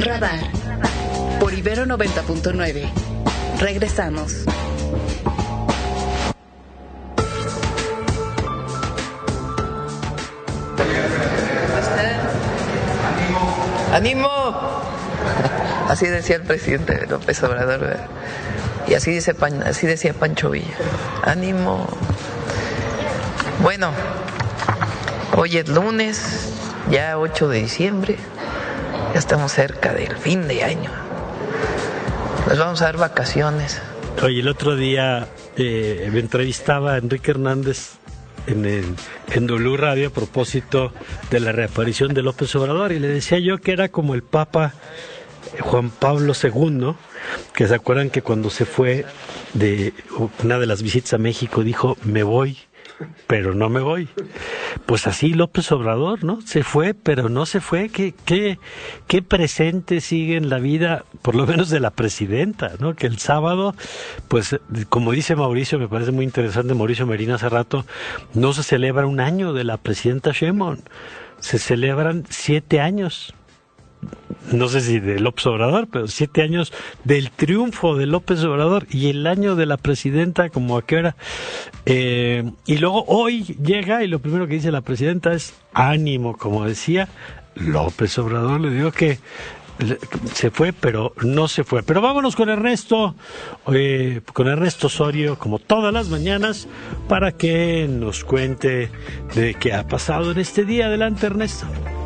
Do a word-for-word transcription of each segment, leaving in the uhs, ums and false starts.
Radar por Ibero noventa punto nueve. Regresamos. ¡Ánimo! Así decía el presidente López Obrador, ¿verdad? Y así dice Pan, así decía Pancho Villa. ¡Ánimo! Bueno, hoy es lunes, ya ocho de diciembre, ya estamos cerca del fin de año. Nos vamos a dar vacaciones. Oye, el otro día eh, me entrevistaba a Enrique Hernández en, el, en W Radio a propósito de la reaparición de López Obrador, y le decía yo que era como el Papa Juan Pablo segundo, que se acuerdan que cuando se fue de una de las visitas a México dijo: me voy, pero no me voy. Pues así López Obrador, ¿no? Se fue, pero no se fue. ¿Qué, qué, qué presente sigue en la vida, por lo menos de la presidenta, ¿no? Que el sábado, pues, como dice Mauricio, me parece muy interesante, Mauricio Merino hace rato, no se celebra un año de la presidenta Sheinbaum, se celebran siete años. No sé si de López Obrador, pero siete años del triunfo de López Obrador y el año de la presidenta, como a qué hora. Eh, y luego hoy llega y lo primero que dice la presidenta es ánimo, como decía López Obrador. Le digo que se fue, pero no se fue. Pero vámonos con Ernesto, eh, con Ernesto Osorio, como todas las mañanas, para que nos cuente de qué ha pasado en este día. Adelante, Ernesto.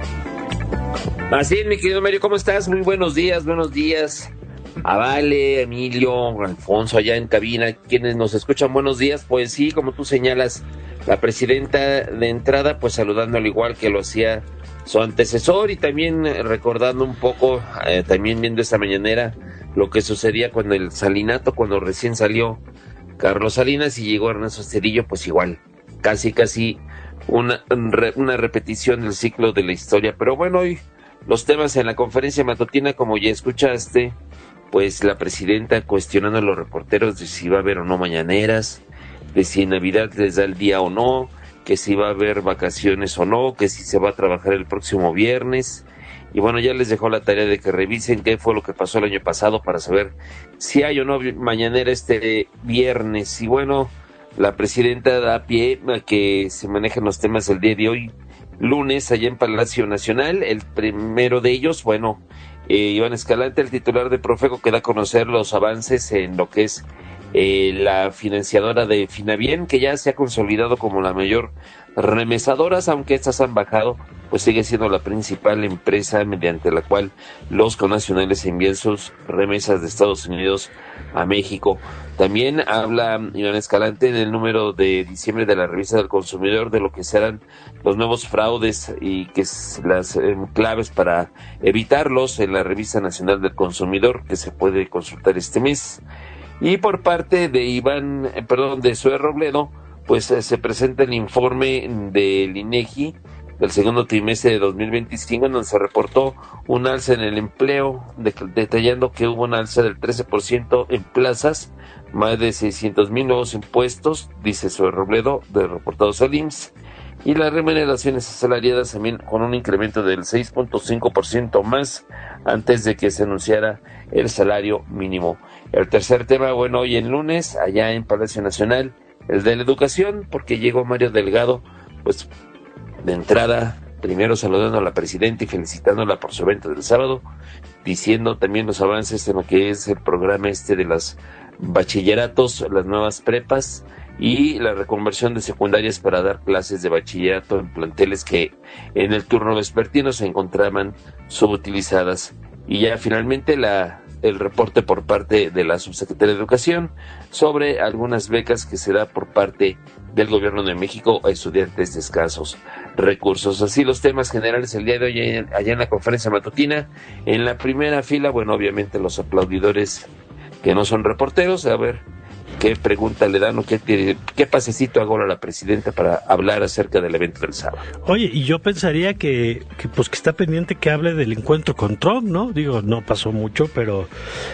Así es, mi querido Mario, ¿cómo estás? Muy buenos días, buenos días a Vale, Emilio, Alfonso allá en cabina, quienes nos escuchan, buenos días. Pues sí, como tú señalas, la presidenta de entrada, pues saludando al igual que lo hacía su antecesor, y también recordando un poco, eh, también viendo esta mañanera, lo que sucedía cuando el salinato, cuando recién salió Carlos Salinas y llegó Ernesto Zedillo, pues igual, casi casi una, una repetición del ciclo de la historia. Pero bueno, hoy los temas en la conferencia matutina, como ya escuchaste, pues la presidenta cuestionando a los reporteros de si va a haber o no mañaneras, de si en Navidad les da el día o no, que si va a haber vacaciones o no, que si se va a trabajar el próximo viernes. Y bueno, ya les dejó la tarea de que revisen qué fue lo que pasó el año pasado para saber si hay o no mañanera este viernes. Y bueno, la presidenta da pie a que se manejen los temas el día de hoy, lunes, allá en Palacio Nacional. El primero de ellos, bueno, eh, Iván Escalante, el titular de Profeco, que da a conocer los avances en lo que es eh, la financiadora de Finabien, que ya se ha consolidado como la mayor remesadora, aunque estas han bajado, pues sigue siendo la principal empresa mediante la cual los connacionales envían sus remesas de Estados Unidos a México. También habla Iván Escalante en el número de diciembre de la revista del consumidor de lo que serán los nuevos fraudes y que es las eh, claves para evitarlos en la revista nacional del consumidor, que se puede consultar este mes. Y por parte de Iván, eh, perdón, de Zoe Robledo, pues eh, se presenta el informe del INEGI del segundo trimestre de dos mil veinticinco, en donde se reportó un alza en el empleo, de, detallando que hubo una alza del trece por ciento en plazas, más de seiscientos mil nuevos impuestos, dice Zoe Robledo, de reportados al I M S S, y las remuneraciones asalariadas también con un incremento del seis punto cinco por ciento más antes de que se anunciara el salario mínimo. El tercer tema, bueno, hoy en lunes, allá en Palacio Nacional, el de la educación, porque llegó Mario Delgado, pues de entrada, primero saludando a la presidenta y felicitándola por su evento del sábado, diciendo también los avances en lo que es el programa este de los bachilleratos, las nuevas prepas y la reconversión de secundarias para dar clases de bachillerato en planteles que en el turno vespertino se encontraban subutilizadas. Y ya finalmente la el reporte por parte de la subsecretaria de Educación sobre algunas becas que se da por parte del Gobierno de México a estudiantes de escasos recursos. Así los temas generales el día de hoy allá en la conferencia matutina. En la primera fila, bueno, obviamente los aplaudidores que no son reporteros, a ver qué pregunta le dan o qué, qué pasecito hago a la presidenta para hablar acerca del evento del sábado. Oye, y yo pensaría que, que pues que está pendiente que hable del encuentro con Trump, ¿no? Digo, no pasó mucho, pero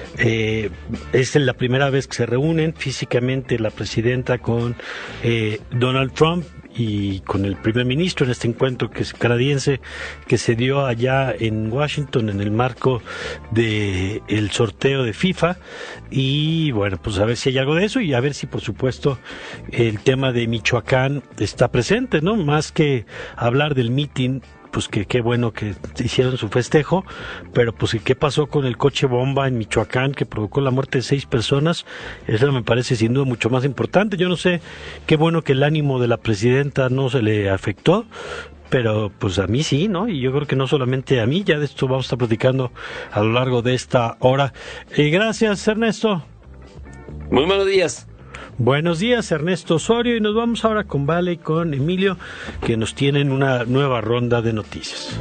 eh, es la primera vez que se reúnen físicamente la presidenta con eh, Donald Trump. y con el primer ministro en este encuentro que es canadiense que se dio allá en Washington en el marco de el sorteo de FIFA. Y bueno, pues a ver si hay algo de eso y a ver si por supuesto el tema de Michoacán está presente, ¿no? Más que hablar del mitin, pues que qué bueno que hicieron su festejo, pero pues qué pasó con el coche bomba en Michoacán que provocó la muerte de seis personas, eso me parece sin duda mucho más importante. Yo no sé, qué bueno que el ánimo de la presidenta no se le afectó, pero pues a mí sí, ¿no? Y yo creo que no solamente a mí, ya de esto vamos a estar platicando a lo largo de esta hora. Eh, gracias, Ernesto. Muy buenos días. Buenos días, Ernesto Osorio, y nos vamos ahora con Vale y con Emilio, que nos tienen una nueva ronda de noticias.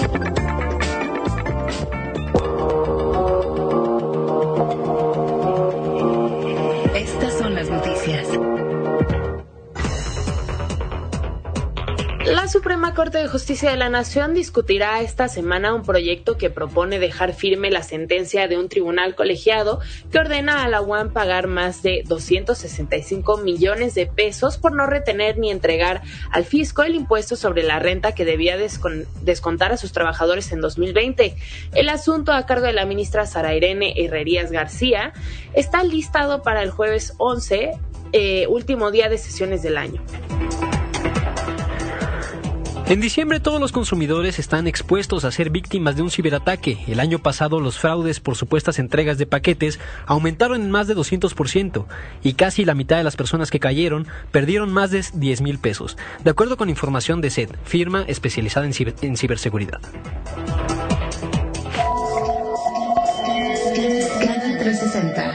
Estas son las noticias. La Suprema Corte de Justicia de la Nación discutirá esta semana un proyecto que propone dejar firme la sentencia de un tribunal colegiado que ordena a la U A M pagar más de doscientos sesenta y cinco millones de pesos por no retener ni entregar al fisco el impuesto sobre la renta que debía descon- descontar a sus trabajadores en dos mil veinte. El asunto, a cargo de la ministra Sara Irene Herrerías García, está listado para el jueves once, eh, último día de sesiones del año. En diciembre todos los consumidores están expuestos a ser víctimas de un ciberataque. El año pasado los fraudes por supuestas entregas de paquetes aumentaron en más de doscientos por ciento y casi la mitad de las personas que cayeron perdieron más de diez mil pesos, de acuerdo con información de S E D, firma especializada en, ciber- en ciberseguridad. Canal trescientos sesenta.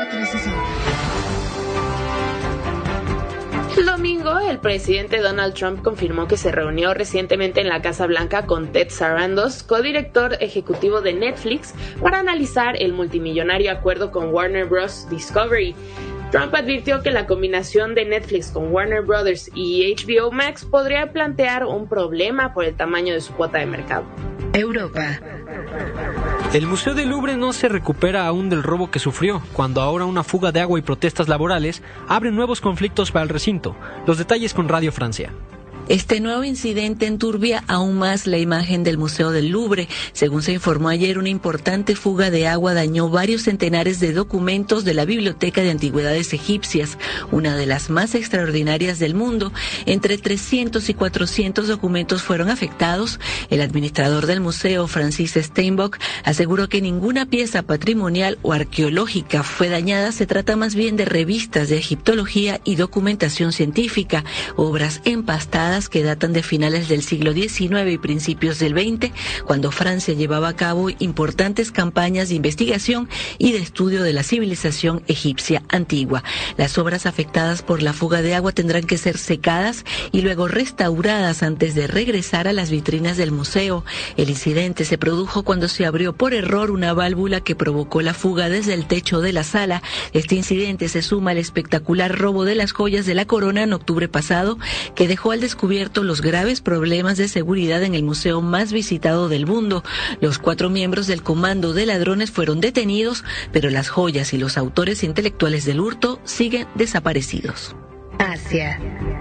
El domingo, el presidente Donald Trump confirmó que se reunió recientemente en la Casa Blanca con Ted Sarandos, codirector ejecutivo de Netflix, para analizar el multimillonario acuerdo con Warner Bros. Discovery. Trump advirtió que la combinación de Netflix con Warner Brothers y H B O Max podría plantear un problema por el tamaño de su cuota de mercado. Europa. El Museo del Louvre no se recupera aún del robo que sufrió, cuando ahora una fuga de agua y protestas laborales abren nuevos conflictos para el recinto. Los detalles con Radio Francia. Este nuevo incidente enturbia aún más la imagen del Museo del Louvre. Según se informó ayer, una importante fuga de agua dañó varios centenares de documentos de la Biblioteca de Antigüedades Egipcias, una de las más extraordinarias del mundo. Entre trescientos y cuatrocientos documentos fueron afectados. El administrador del museo, Francis Steinbock, aseguró que ninguna pieza patrimonial o arqueológica fue dañada. Se trata más bien de revistas de egiptología y documentación científica, obras empastadas que datan de finales del siglo diecinueve y principios del veinte, cuando Francia llevaba a cabo importantes campañas de investigación y de estudio de la civilización egipcia antigua. Las obras afectadas por la fuga de agua tendrán que ser secadas y luego restauradas antes de regresar a las vitrinas del museo. El incidente se produjo cuando se abrió por error una válvula que provocó la fuga desde el techo de la sala. Este incidente se suma al espectacular robo de las joyas de la corona en octubre pasado, que dejó al descubierto los graves problemas de seguridad en el museo más visitado del mundo. Los cuatro miembros del comando de ladrones fueron detenidos, pero las joyas y los autores intelectuales del hurto siguen desaparecidos. Asia.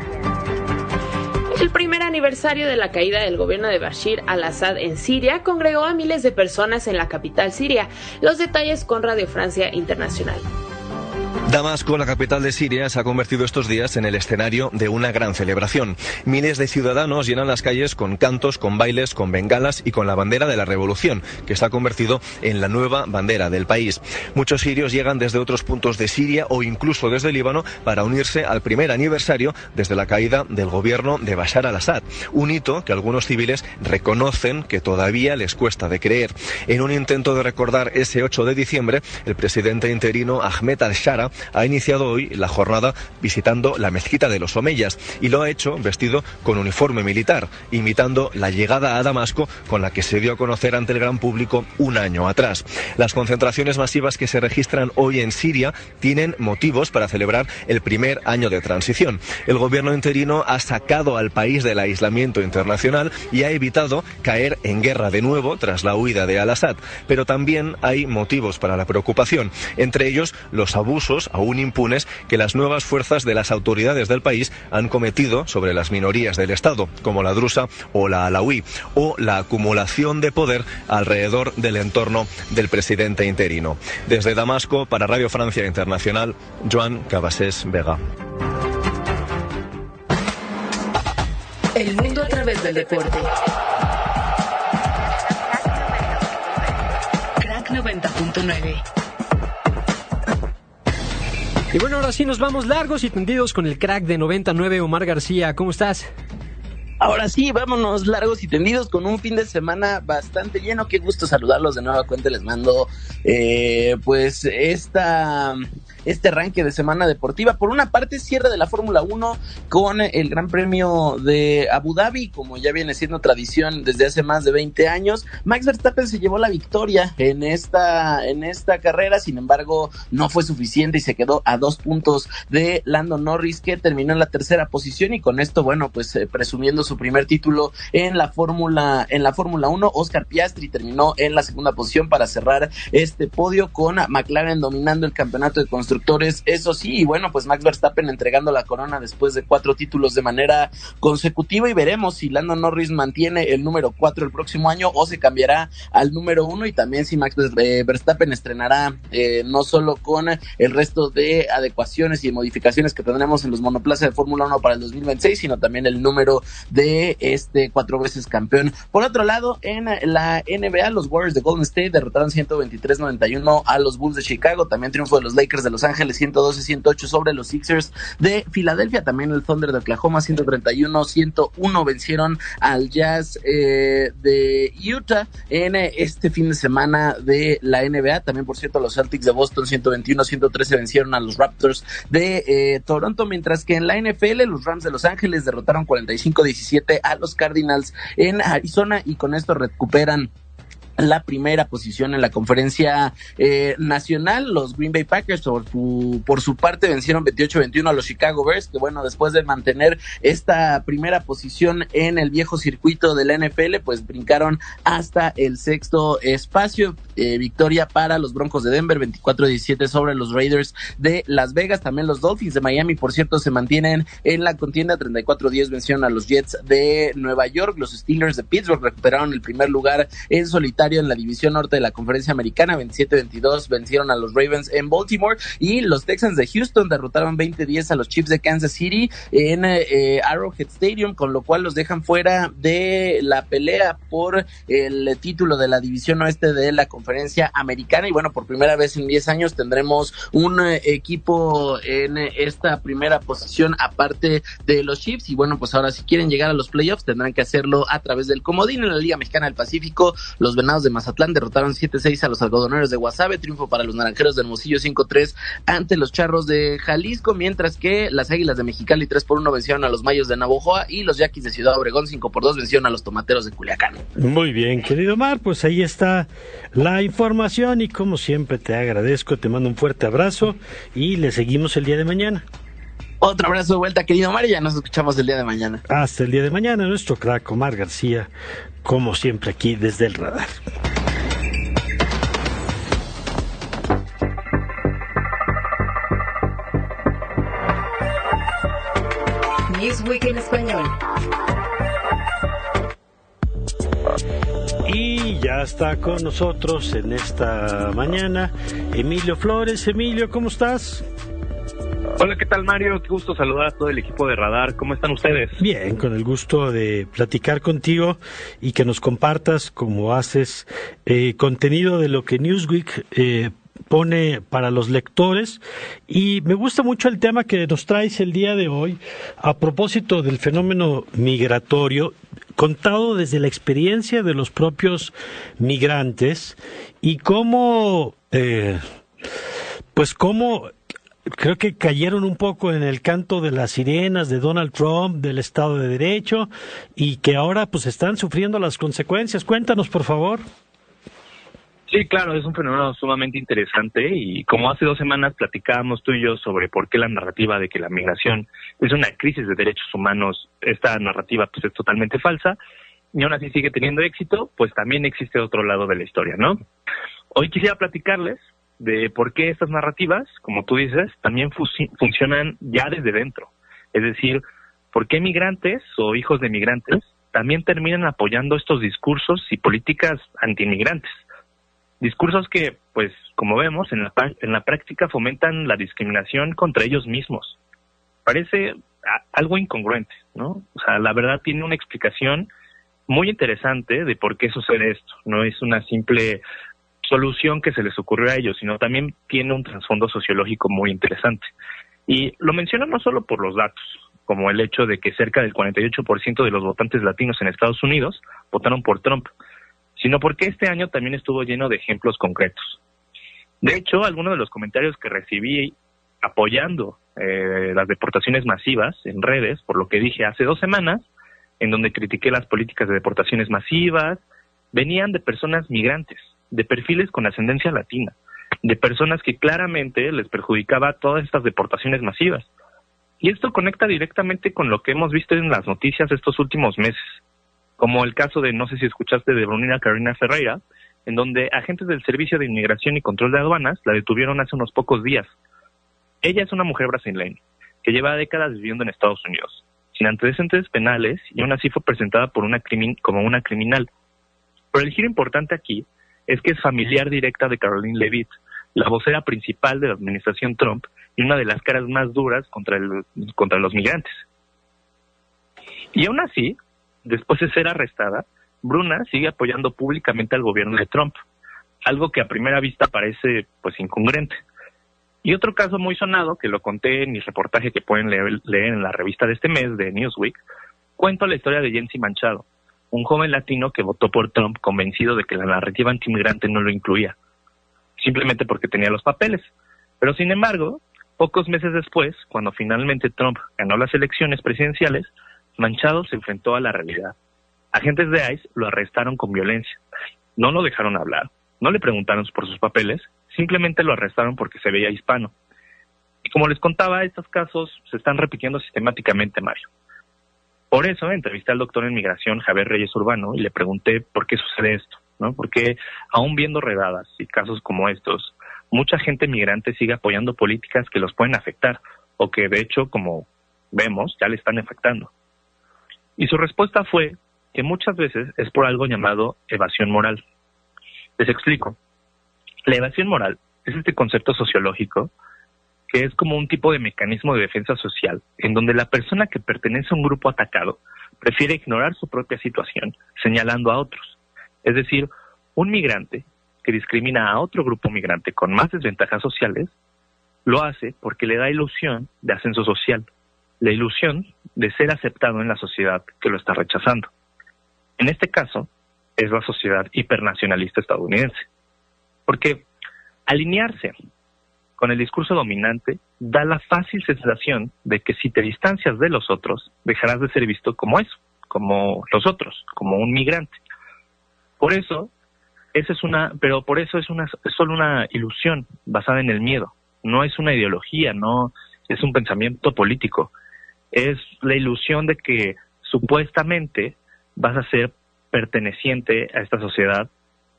El primer aniversario de la caída del gobierno de Bashir al-Assad en Siria congregó a miles de personas en la capital siria. Los detalles con Radio Francia Internacional. Damasco, la capital de Siria, se ha convertido estos días en el escenario de una gran celebración. Miles de ciudadanos llenan las calles con cantos, con bailes, con bengalas y con la bandera de la revolución, que se ha convertido en la nueva bandera del país. Muchos sirios llegan desde otros puntos de Siria o incluso desde Líbano para unirse al primer aniversario desde la caída del gobierno de Bashar al-Assad, un hito que algunos civiles reconocen que todavía les cuesta de creer. En un intento de recordar ese ocho de diciembre, el presidente interino Ahmed al-Shara ha iniciado hoy la jornada visitando la mezquita de los Omeyas y lo ha hecho vestido con uniforme militar, imitando la llegada a Damasco con la que se dio a conocer ante el gran público un año atrás. Las concentraciones masivas que se registran hoy en Siria tienen motivos para celebrar el primer año de transición. El gobierno interino ha sacado al país del aislamiento internacional y ha evitado caer en guerra de nuevo tras la huida de al-Assad, pero también hay motivos para la preocupación, entre ellos los abusos delitos aún impunes que las nuevas fuerzas de las autoridades del país han cometido sobre las minorías del Estado, como la drusa o la alauí, o la acumulación de poder alrededor del entorno del presidente interino. Desde Damasco, para Radio Francia Internacional, Joan Cabasés Vega. El mundo a través del deporte. Crack noventa punto nueve. Y bueno, ahora sí nos vamos largos y tendidos con el crack de noventa y nueve. Omar García, ¿cómo estás? Ahora sí, vámonos largos y tendidos con un fin de semana bastante lleno. Qué gusto saludarlos de nueva cuenta. Les mando eh, pues esta... este arranque de semana deportiva. Por una parte, cierre de la Fórmula uno con el Gran Premio de Abu Dhabi, como ya viene siendo tradición desde hace más de veinte años. Max Verstappen se llevó la victoria en esta, en esta carrera, sin embargo, no fue suficiente y se quedó a dos puntos de Lando Norris, que terminó en la tercera posición, y con esto, bueno, pues eh, presumiendo su primer título en la Fórmula, en la Fórmula uno. Oscar Piastri terminó en la segunda posición para cerrar este podio, con McLaren dominando el campeonato de construcción. Eso sí, y bueno, pues Max Verstappen entregando la corona después de cuatro títulos de manera consecutiva, y veremos si Lando Norris mantiene el número cuatro el próximo año o se cambiará al número uno, y también si Max Verstappen estrenará eh, no solo con el resto de adecuaciones y modificaciones que tendremos en los monoplazas de Fórmula uno para el dos mil veintiséis, sino también el número de este cuatro veces campeón. Por otro lado, en la N B A, los Warriors de Golden State derrotaron ciento veintitrés a noventa y uno a los Bulls de Chicago. También triunfo de los Lakers de Los Ángeles ciento doce a ciento ocho sobre los Sixers de Filadelfia. También el Thunder de Oklahoma ciento treinta y uno a ciento uno vencieron al Jazz eh, de Utah en eh, este fin de semana de la N B A. También, por cierto, los Celtics de Boston ciento veintiuno a ciento trece vencieron a los Raptors de eh, Toronto, mientras que en la N F L los Rams de Los Ángeles derrotaron cuarenta y cinco a diecisiete a los Cardinals en Arizona, y con esto recuperan la primera posición en la conferencia eh, nacional. Los Green Bay Packers por su, por su parte vencieron veintiocho a veintiuno a los Chicago Bears, que bueno, después de mantener esta primera posición en el viejo circuito de la N F L, pues brincaron hasta el sexto espacio. Eh, victoria para los Broncos de Denver, veinticuatro a diecisiete sobre los Raiders de Las Vegas. También los Dolphins de Miami, por cierto, se mantienen en la contienda, treinta y cuatro a diez vencieron a los Jets de Nueva York. Los Steelers de Pittsburgh recuperaron el primer lugar en solitario en la división norte de la conferencia americana, veintisiete a veintidós vencieron a los Ravens en Baltimore, y los Texans de Houston derrotaron veinte a diez a los Chiefs de Kansas City en eh, Arrowhead Stadium, con lo cual los dejan fuera de la pelea por el título de la división oeste de la conferencia americana. Y bueno, por primera vez en diez años tendremos un eh, equipo en eh, esta primera posición aparte de los Chiefs, y bueno, pues ahora si quieren llegar a los playoffs tendrán que hacerlo a través del comodín. En la Liga Mexicana del Pacífico, los Venados de Mazatlán derrotaron siete a seis a los Algodoneros de Guasave, triunfo para los Naranjeros de Hermosillo cinco a tres ante los Charros de Jalisco, mientras que las Águilas de Mexicali tres por uno vencieron a los Mayos de Navojoa, y los Yaquis de Ciudad Obregón cinco por dos vencieron a los Tomateros de Culiacán. Muy bien, querido Omar, pues ahí está la información, y como siempre te agradezco, te mando un fuerte abrazo y le seguimos el día de mañana. Otro abrazo de vuelta, querido Omar, y ya nos escuchamos el día de mañana. Hasta el día de mañana, nuestro crack Omar García, como siempre aquí desde el radar. Newsweek en español. Y ya está con nosotros en esta mañana Emilio Flores. Emilio, ¿cómo estás? Hola, ¿qué tal, Mario? Qué gusto saludar a todo el equipo de Radar. ¿Cómo están ustedes? Bien, con el gusto de platicar contigo y que nos compartas, como haces, eh, contenido de lo que Newsweek eh, pone para los lectores. Y me gusta mucho el tema que nos traes el día de hoy a propósito del fenómeno migratorio, contado desde la experiencia de los propios migrantes, y cómo, eh, pues cómo creo que cayeron un poco en el canto de las sirenas de Donald Trump, del Estado de Derecho, y que ahora pues están sufriendo las consecuencias. Cuéntanos, por favor. Sí, claro, es un fenómeno sumamente interesante, y como hace dos semanas platicábamos tú y yo sobre por qué la narrativa de que la migración es una crisis de derechos humanos, esta narrativa pues es totalmente falsa, y aún así sigue teniendo éxito, pues también existe otro lado de la historia, ¿no? Hoy quisiera platicarles de por qué estas narrativas, como tú dices, también fu- funcionan ya desde dentro. Es decir, por qué migrantes o hijos de migrantes también terminan apoyando estos discursos y políticas antiinmigrantes. Discursos que, pues, como vemos, en la, en la práctica fomentan la discriminación contra ellos mismos. Parece a, algo incongruente, ¿no? O sea, la verdad tiene una explicación muy interesante de por qué sucede esto. No es una simple solución que se les ocurrió a ellos, sino también tiene un trasfondo sociológico muy interesante. Y lo menciono no solo por los datos, como el hecho de que cerca del cuarenta y ocho por ciento de los votantes latinos en Estados Unidos votaron por Trump, sino porque este año también estuvo lleno de ejemplos concretos. De hecho, algunos de los comentarios que recibí apoyando eh, las deportaciones masivas en redes, por lo que dije hace dos semanas, en donde critiqué las políticas de deportaciones masivas, venían de personas migrantes, de perfiles con ascendencia latina, de personas que claramente les perjudicaba todas estas deportaciones masivas. Y esto conecta directamente con lo que hemos visto en las noticias estos últimos meses, como el caso de, no sé si escuchaste, de Brunina Carolina Ferreira, en donde agentes del Servicio de Inmigración y Control de Aduanas la detuvieron hace unos pocos días. Ella es una mujer brasileña que lleva décadas viviendo en Estados Unidos, sin antecedentes penales, y aún así fue presentada por una crimin- como una criminal. Pero el giro importante aquí es que es familiar directa de Caroline Leavitt, la vocera principal de la administración Trump y una de las caras más duras contra, el, contra los migrantes. Y aún así, después de ser arrestada, Bruna sigue apoyando públicamente al gobierno de Trump, algo que a primera vista parece pues incongruente. Y otro caso muy sonado, que lo conté en mi reportaje que pueden leer, leer en la revista de este mes de Newsweek, cuento la historia de Jensi Manchado, un joven latino que votó por Trump convencido de que la narrativa antimigrante no lo incluía, simplemente porque tenía los papeles. Pero sin embargo, pocos meses después, cuando finalmente Trump ganó las elecciones presidenciales, Manchado se enfrentó a la realidad. Agentes de ICE lo arrestaron con violencia. No lo dejaron hablar, no le preguntaron por sus papeles, simplemente lo arrestaron porque se veía hispano. Y como les contaba, estos casos se están repitiendo sistemáticamente, Mario. Por eso entrevisté al doctor en migración Javier Reyes Urbano y le pregunté por qué sucede esto, ¿no? Porque aún viendo redadas y casos como estos, mucha gente migrante sigue apoyando políticas que los pueden afectar o que de hecho, como vemos, ya le están afectando. Y su respuesta fue que muchas veces es por algo llamado evasión moral. Les explico. La evasión moral es este concepto sociológico que es como un tipo de mecanismo de defensa social, en donde la persona que pertenece a un grupo atacado prefiere ignorar su propia situación, señalando a otros. Es decir, un migrante que discrimina a otro grupo migrante con más desventajas sociales, lo hace porque le da ilusión de ascenso social, la ilusión de ser aceptado en la sociedad que lo está rechazando. En este caso, es la sociedad hipernacionalista estadounidense. Porque alinearse con el discurso dominante da la fácil sensación de que si te distancias de los otros, dejarás de ser visto como eso, como los otros, como un migrante. Por eso, esa es una, pero por eso es una, es solo una ilusión basada en el miedo. No es una ideología, no es un pensamiento político. Es la ilusión de que supuestamente vas a ser perteneciente a esta sociedad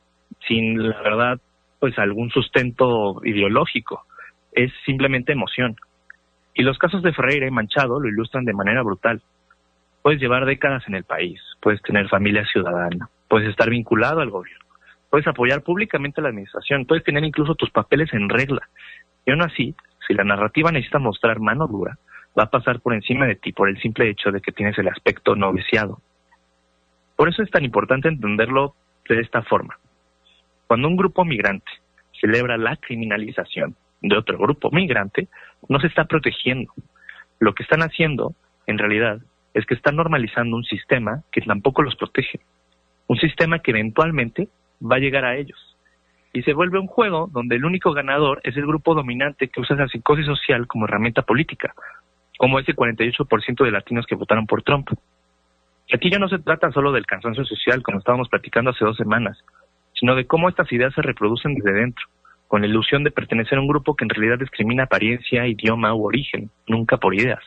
sin, la verdad, pues algún sustento ideológico. Es simplemente emoción. Y los casos de Ferreira y Manchado lo ilustran de manera brutal. Puedes llevar décadas en el país, puedes tener familia ciudadana, puedes estar vinculado al gobierno, puedes apoyar públicamente a la administración, puedes tener incluso tus papeles en regla. Y aún así, si la narrativa necesita mostrar mano dura, va a pasar por encima de ti por el simple hecho de que tienes el aspecto no deseado. Por eso es tan importante entenderlo de esta forma. Cuando un grupo migrante celebra la criminalización de otro grupo migrante, no se está protegiendo. Lo que están haciendo, en realidad, es que están normalizando un sistema que tampoco los protege. Un sistema que eventualmente va a llegar a ellos. Y se vuelve un juego donde el único ganador es el grupo dominante que usa esa psicosis social como herramienta política, como ese cuarenta y ocho por ciento de latinos que votaron por Trump. Aquí ya no se trata solo del cansancio social, como estábamos platicando hace dos semanas, sino de cómo estas ideas se reproducen desde dentro, con la ilusión de pertenecer a un grupo que en realidad discrimina apariencia, idioma u origen, nunca por ideas.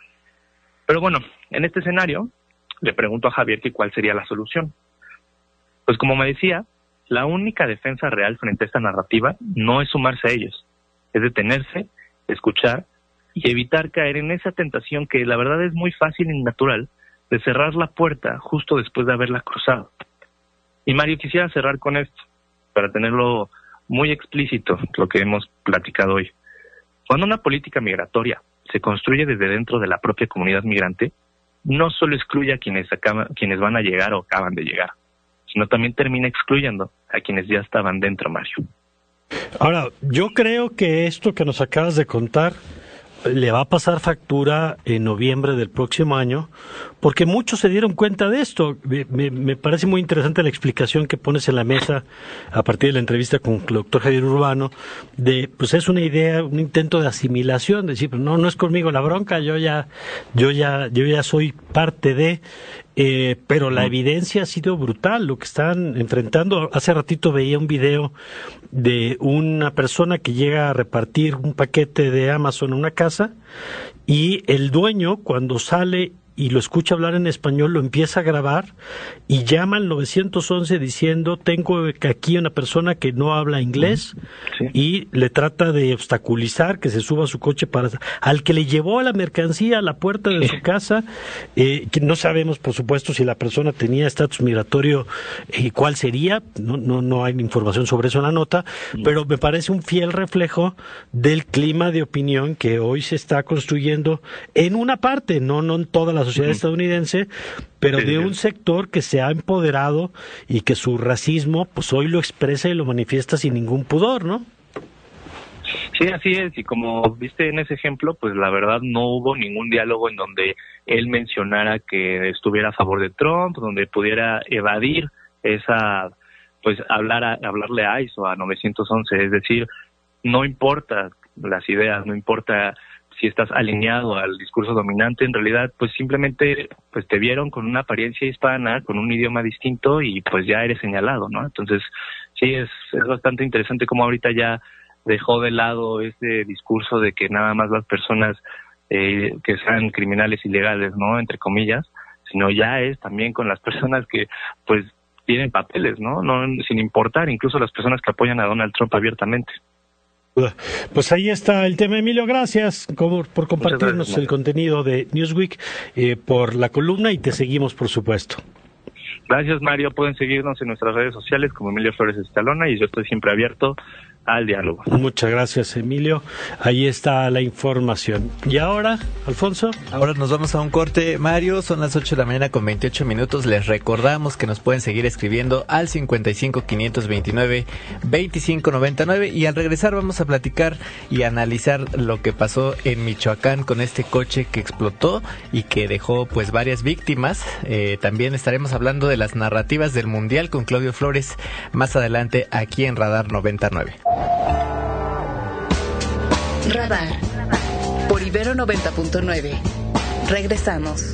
Pero bueno, en este escenario, le pregunto a Javier que cuál sería la solución. Pues como me decía, la única defensa real frente a esta narrativa no es sumarse a ellos, es detenerse, escuchar y evitar caer en esa tentación que la verdad es muy fácil y natural de cerrar la puerta justo después de haberla cruzado. Y Mario, quisiera cerrar con esto, para tenerlo muy explícito, lo que hemos platicado hoy. Cuando una política migratoria se construye desde dentro de la propia comunidad migrante, no solo excluye a quienes, acaban, quienes van a llegar o acaban de llegar, sino también termina excluyendo a quienes ya estaban dentro, Mario. Ahora, yo creo que esto que nos acabas de contar le va a pasar factura en noviembre del próximo año, porque muchos se dieron cuenta de esto. Me, me, me parece muy interesante la explicación que pones en la mesa a partir de la entrevista con el doctor Javier Urbano, de, pues es una idea, un intento de asimilación, de decir, pues no, no es conmigo la bronca, yo ya, yo ya, yo ya soy parte de, eh, pero la evidencia ha sido brutal, lo que están enfrentando. Hace ratito veía un video de una persona que llega a repartir un paquete de Amazon en una casa, y el dueño, cuando sale y lo escucha hablar en español, lo empieza a grabar y llama al nueve once diciendo, tengo aquí una persona que no habla inglés, sí, y le trata de obstaculizar que se suba a su coche para al que le llevó a la mercancía a la puerta de su casa, eh, que no sabemos, por supuesto, si la persona tenía estatus migratorio y eh, cuál sería, no, no, no hay información sobre eso en la nota, pero me parece un fiel reflejo del clima de opinión que hoy se está construyendo en una parte, no, no en toda la sociedad estadounidense, pero de un sector que se ha empoderado y que su racismo pues hoy lo expresa y lo manifiesta sin ningún pudor, ¿no? Sí, así es, y como viste en ese ejemplo, pues la verdad no hubo ningún diálogo en donde él mencionara que estuviera a favor de Trump, donde pudiera evadir esa, pues hablar a, hablarle a ICE o a nueve once, es decir, no importa las ideas, no importa si estás alineado al discurso dominante, en realidad pues simplemente pues te vieron con una apariencia hispana, con un idioma distinto y pues ya eres señalado, ¿no? Entonces sí, es, es bastante interesante cómo ahorita ya dejó de lado ese discurso de que nada más las personas eh, que sean criminales ilegales, ¿no? Entre comillas, sino ya es también con las personas que pues tienen papeles, ¿no? No, sin importar, incluso las personas que apoyan a Donald Trump abiertamente. Pues ahí está el tema, Emilio. Gracias por, por compartirnos gracias, el contenido de Newsweek, eh, por la columna, y te seguimos, por supuesto. Gracias, Mario. Pueden seguirnos en nuestras redes sociales como Emilio Flores Escalona, y yo estoy siempre abierto al diálogo. Muchas gracias, Emilio. Ahí está la información. ¿Y ahora, Alfonso? Ahora nos vamos a un corte, Mario. Son las ocho de la mañana con veintiocho minutos. Les recordamos que nos pueden seguir escribiendo al cincuenta y cinco, quinientos veintinueve, veinticinco noventa y nueve, y al regresar vamos a platicar y analizar lo que pasó en Michoacán con este coche que explotó y que dejó pues varias víctimas. Eh, también estaremos hablando de las narrativas del Mundial con Claudio Flores más adelante aquí en Radar noventa y nueve. Radar por Ibero noventa punto nueve. Regresamos.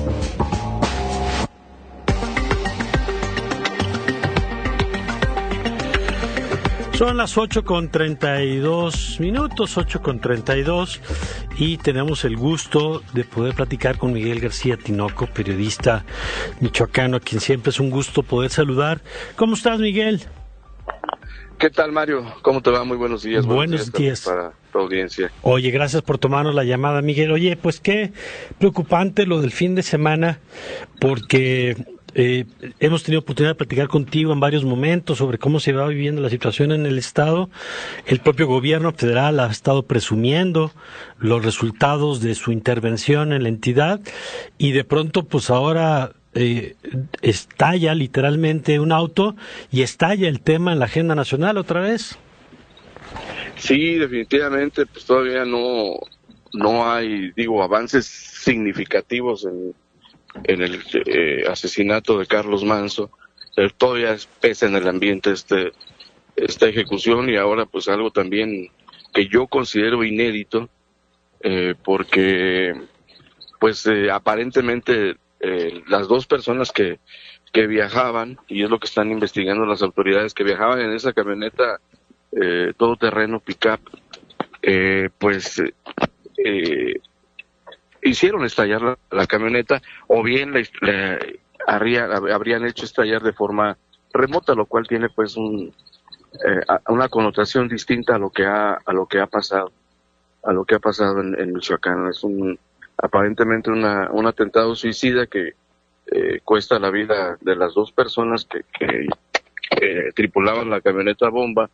Son las ocho con treinta y dos minutos, ocho con treinta y dos, y tenemos el gusto de poder platicar con Miguel García Tinoco, periodista michoacano, a quien siempre es un gusto poder saludar. ¿Cómo estás, Miguel? ¿Qué tal, Mario? ¿Cómo te va? Muy buenos días. Buenos, buenos días, días para tu audiencia. Oye, gracias por tomarnos la llamada, Miguel. Oye, pues qué preocupante lo del fin de semana, porque eh, hemos tenido oportunidad de platicar contigo en varios momentos sobre cómo se va viviendo la situación en el Estado. El propio gobierno federal ha estado presumiendo los resultados de su intervención en la entidad, y de pronto, pues ahora Eh, estalla literalmente un auto y estalla el tema en la agenda nacional otra vez. Sí, definitivamente, pues todavía no no hay, digo, avances significativos en, en el eh, asesinato de Carlos Manzo, pero todavía pesa en el ambiente este esta ejecución, y ahora pues algo también que yo considero inédito, eh, porque pues eh, aparentemente Eh, las dos personas que, que viajaban, y es lo que están investigando las autoridades, que viajaban en esa camioneta eh, todoterreno pick-up, eh, pues eh, hicieron estallar la, la camioneta, o bien la, la, habría, habrían hecho estallar de forma remota, lo cual tiene pues un, eh, una connotación distinta a lo que ha a lo que ha pasado, a lo que ha pasado en, en Michoacán. Es un aparentemente una, un atentado suicida que eh, cuesta la vida de las dos personas que, que eh, tripulaban la camioneta bomba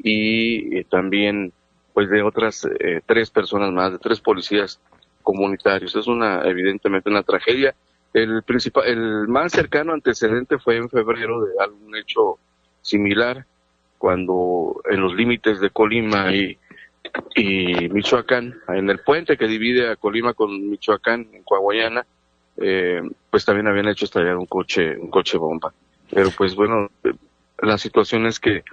y, y también pues de otras eh, tres personas más, de tres policías comunitarios. Es una evidentemente una tragedia. El principal, el más cercano antecedente fue en febrero de algún hecho similar, cuando en los límites de Colima y, y Michoacán, en el puente que divide a Colima con Michoacán, en Coahuayana, eh, pues también habían hecho estallar un coche, un coche bomba. Pero pues bueno, la situación es que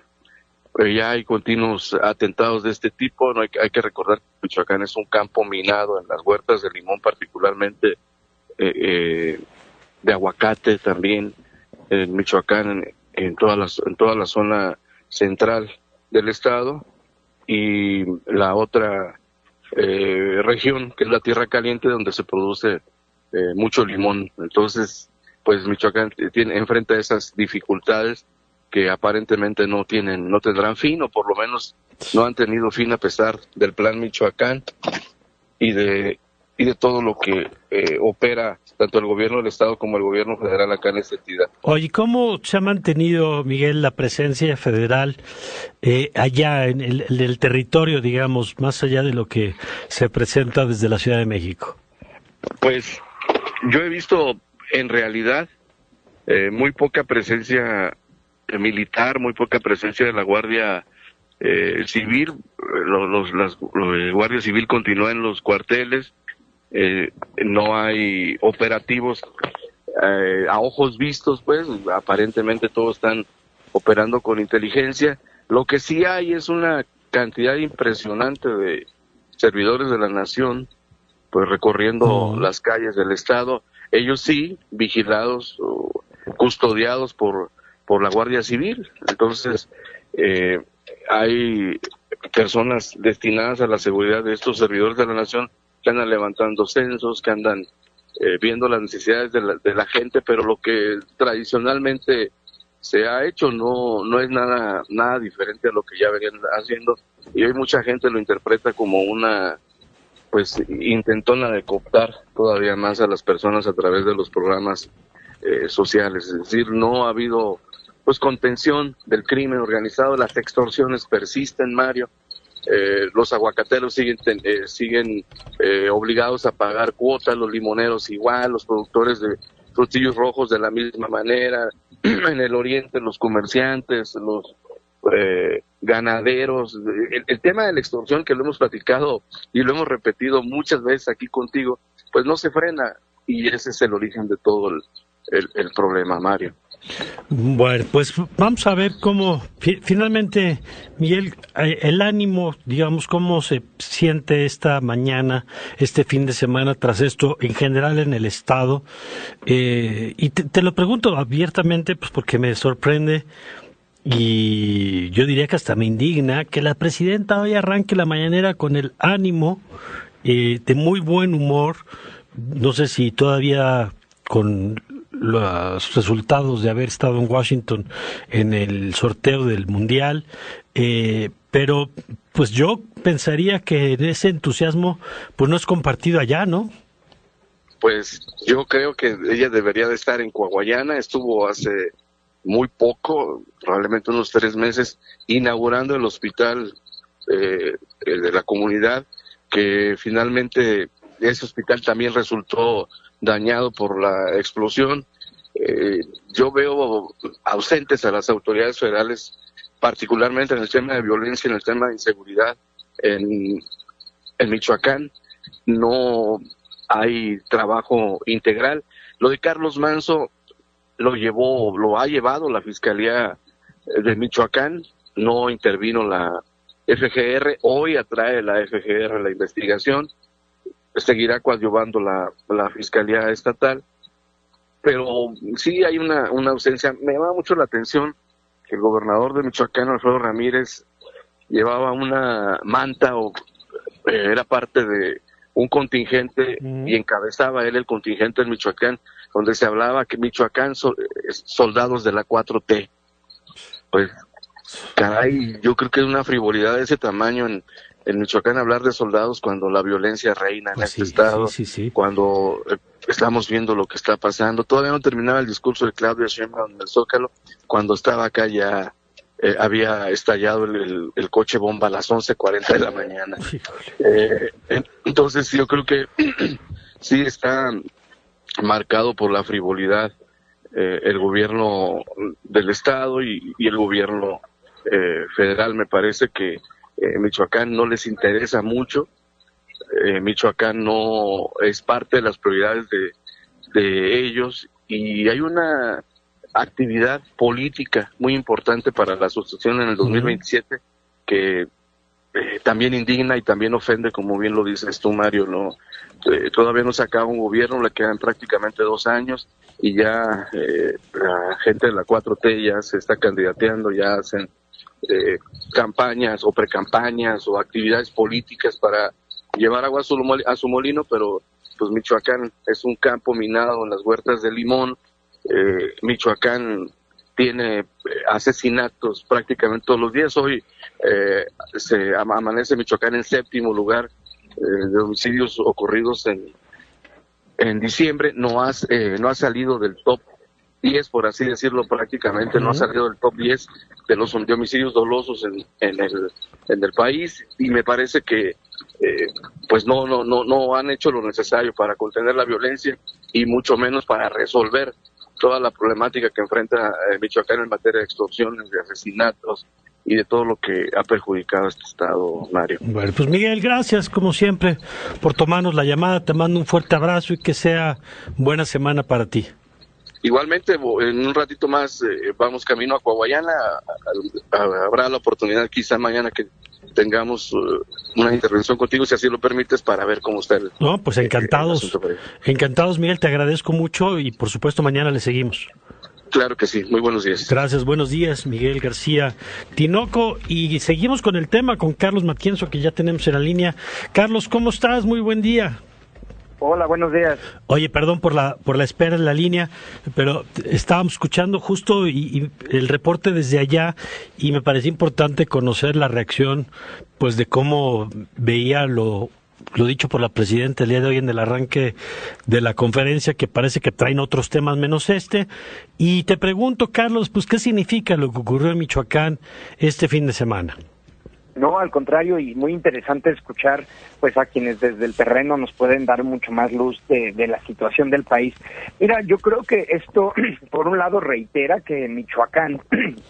ya hay continuos atentados de este tipo. No hay, hay que recordar que Michoacán es un campo minado, en las huertas de limón particularmente, eh, eh, de aguacate también, en Michoacán, en, en, toda la, en toda la zona central del estado, y la otra eh, región, que es la Tierra Caliente, donde se produce eh, mucho limón. Entonces, pues Michoacán tiene, enfrenta esas dificultades que aparentemente no tienen, no tendrán fin, o por lo menos no han tenido fin a pesar del Plan Michoacán y de y de todo lo que eh, opera tanto el gobierno del estado como el gobierno federal acá en esta entidad. Oye, ¿cómo se ha mantenido, Miguel, la presencia federal eh, allá en el, en el territorio, digamos, más allá de lo que se presenta desde la Ciudad de México? Pues yo he visto en realidad eh, muy poca presencia militar, muy poca presencia de la Guardia eh, Civil. Los, los, las, los Guardia Civil continúa en los cuarteles. Eh, no hay operativos eh, a ojos vistos, pues aparentemente todos están operando con inteligencia. Lo que sí hay es una cantidad impresionante de servidores de la nación, pues recorriendo oh. las calles del estado, ellos sí vigilados o custodiados por por la Guardia Civil. Entonces eh, hay personas destinadas a la seguridad de estos servidores de la nación que andan levantando censos, que andan eh, viendo las necesidades de la, de la gente, pero lo que tradicionalmente se ha hecho no no es nada nada diferente a lo que ya venían haciendo, y hoy mucha gente lo interpreta como una pues intentona de cooptar todavía más a las personas a través de los programas eh, sociales. Es decir, no ha habido pues contención del crimen organizado, las extorsiones persisten, Mario. Eh, los aguacateros siguen eh, siguen eh, obligados a pagar cuotas, los limoneros igual, los productores de frutillos rojos de la misma manera, en el oriente los comerciantes, los eh, ganaderos. El, el tema de la extorsión, que lo hemos platicado y lo hemos repetido muchas veces aquí contigo, pues no se frena, y ese es el origen de todo el, el, el problema, Mario. Bueno, pues vamos a ver cómo fi- finalmente, Miguel, el ánimo, digamos, cómo se siente esta mañana, este fin de semana tras esto, en general en el estado. Eh, y te, te lo pregunto abiertamente, pues porque me sorprende y yo diría que hasta me indigna que la presidenta hoy arranque la mañanera con el ánimo eh, de muy buen humor. No sé si todavía con los resultados de haber estado en Washington en el sorteo del Mundial, eh, pero pues yo pensaría que ese entusiasmo pues no es compartido allá, ¿no? Pues yo creo que ella debería de estar en Coahuayana. Estuvo hace muy poco, probablemente unos tres meses, inaugurando el hospital eh, de la comunidad, que finalmente ese hospital también resultó dañado por la explosión. Eh, yo veo ausentes a las autoridades federales, particularmente en el tema de violencia, en el tema de inseguridad en, en Michoacán. No hay trabajo integral. Lo de Carlos Manso lo llevó, lo ha llevado la Fiscalía de Michoacán, no intervino la F G R. Hoy atrae la F G R la investigación, seguirá coadyuvando la, la Fiscalía Estatal, pero sí hay una, una ausencia. Me llama mucho la atención que el gobernador de Michoacán, Alfredo Ramírez, llevaba una manta o eh, era parte de un contingente mm. y encabezaba él el contingente en Michoacán, donde se hablaba que Michoacán so, soldados de la cuatro T, pues, caray, yo creo que es una frivolidad de ese tamaño en, en Michoacán hablar de soldados cuando la violencia reina en Pues este sí, estado, sí, sí, sí. cuando eh, estamos viendo lo que está pasando. Todavía no terminaba el discurso de Claudia Sheinbaum en el Zócalo, cuando estaba acá ya eh, había estallado el, el, el coche bomba a las once cuarenta de la mañana. Eh, entonces yo creo que sí está marcado por la frivolidad eh, el gobierno del estado y, y el gobierno eh, federal. Me parece que eh, Michoacán no les interesa mucho. Eh, Michoacán no es parte de las prioridades de, de ellos, y hay una actividad política muy importante para la sucesión en el dos mil veintisiete que eh, también indigna y también ofende, como bien lo dices tú, Mario, ¿no? Eh, todavía no se acaba un gobierno, le quedan prácticamente dos años y ya eh, la gente de la cuatro T ya se está candidateando, ya hacen eh, campañas o precampañas o actividades políticas para llevar agua a su, a su molino, pero pues Michoacán es un campo minado en las huertas de limón. eh, Michoacán tiene asesinatos prácticamente todos los días. Hoy eh, se amanece Michoacán en séptimo lugar eh, de homicidios ocurridos en, en diciembre. No ha, eh, no ha salido del top diez, por así decirlo, prácticamente, uh-huh. no ha salido del top diez de los de homicidios dolosos en, en, el, en el país, y me parece que eh, pues no, no, no, no han hecho lo necesario para contener la violencia y mucho menos para resolver toda la problemática que enfrenta eh, Michoacán en materia de extorsiones, de asesinatos y de todo lo que ha perjudicado a este estado, Mario. Bueno, pues Miguel, gracias como siempre por tomarnos la llamada, te mando un fuerte abrazo y que sea buena semana para ti. Igualmente, en un ratito más eh, vamos camino a Coahuayana, a, a, habrá la oportunidad quizá mañana que tengamos uh, una intervención contigo, si así lo permites, para ver cómo está el... No, pues encantados, el, el encantados, Miguel, te agradezco mucho y por supuesto mañana le seguimos. Claro que sí, muy buenos días. Gracias, buenos días, Miguel García Tinoco, y seguimos con el tema con Carlos Matienzo, que ya tenemos en la línea. Carlos, ¿cómo estás? Muy buen día. Hola, buenos días. Oye, perdón por la por la espera en la línea, pero estábamos escuchando justo y, y el reporte desde allá y me pareció importante conocer la reacción, pues, de cómo veía lo lo dicho por la presidenta el día de hoy en el arranque de la conferencia, que parece que traen otros temas menos este. Y te pregunto, Carlos, pues, ¿qué significa lo que ocurrió en Michoacán este fin de semana? No, al contrario, y muy interesante escuchar pues a quienes desde el terreno nos pueden dar mucho más luz de, de la situación del país. Mira, yo creo que esto, por un lado, reitera que Michoacán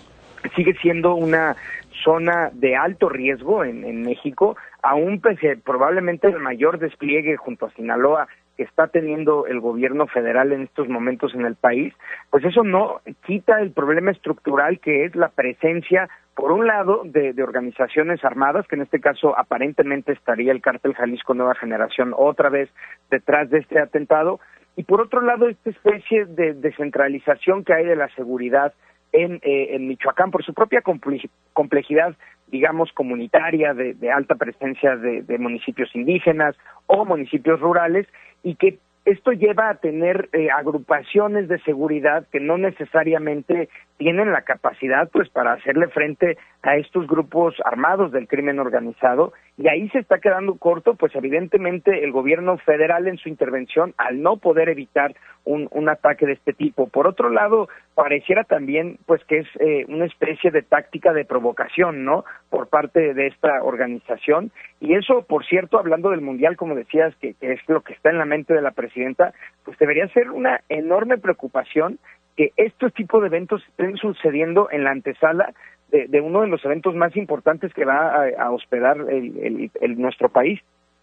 sigue siendo una zona de alto riesgo en, en México, aún pese probablemente el mayor despliegue junto a Sinaloa que está teniendo el gobierno federal en estos momentos en el país, pues eso no quita el problema estructural que es la presencia, por un lado, de, de organizaciones armadas, que en este caso aparentemente estaría el Cártel Jalisco Nueva Generación otra vez detrás de este atentado, y por otro lado esta especie de descentralización que hay de la seguridad en, eh, en Michoacán por su propia complejidad, digamos, comunitaria, de, de alta presencia de, de municipios indígenas o municipios rurales, y que esto lleva a tener eh, agrupaciones de seguridad que no necesariamente tienen la capacidad pues para hacerle frente a estos grupos armados del crimen organizado, y ahí se está quedando corto pues evidentemente el gobierno federal en su intervención al no poder evitar un, un ataque de este tipo. Por otro lado, pareciera también pues que es eh, una especie de táctica de provocación, ¿no?, por parte de esta organización, y eso, por cierto, hablando del Mundial, como decías, que, que es lo que está en la mente de la presidenta, pues debería ser una enorme preocupación que estos tipos de eventos estén sucediendo en la antesala de, de uno de los eventos más importantes que va a, a hospedar el, el, el, nuestro país.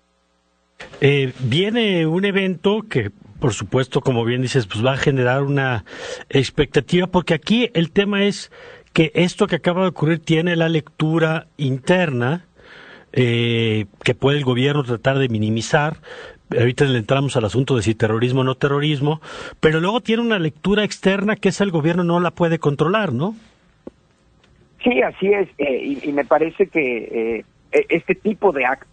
Eh, viene un evento que, por supuesto, como bien dices, pues va a generar una expectativa, porque aquí el tema es que esto que acaba de ocurrir tiene la lectura interna eh, que puede el gobierno tratar de minimizar. Ahorita le entramos al asunto de si terrorismo o no terrorismo, pero luego tiene una lectura externa que esa el gobierno no la puede controlar, ¿no? Sí, así es, eh, y, y me parece que eh, este tipo de actos